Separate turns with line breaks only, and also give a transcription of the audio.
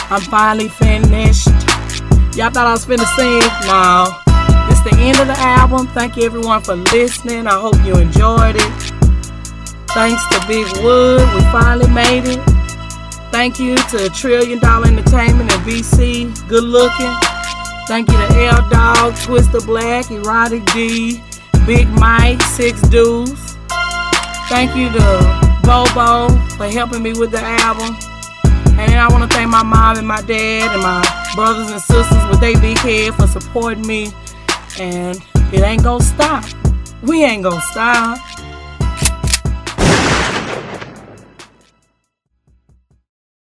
I'm finally finished. Y'all thought I was finna sing? No. It's the end of the album. Thank you everyone for listening. I hope you enjoyed it. Thanks to Big Wood, we finally made it. Thank you to $1 Trillion Entertainment and VC, Good Looking. Thank you to L Dog, Twister Black, Erotic D, Big Mike, Six Dudes. Thank you to Bobo for helping me with the album. And then I want to thank my mom and my dad and my brothers and sisters with their big head for supporting me. And it ain't gonna stop. We ain't gonna stop.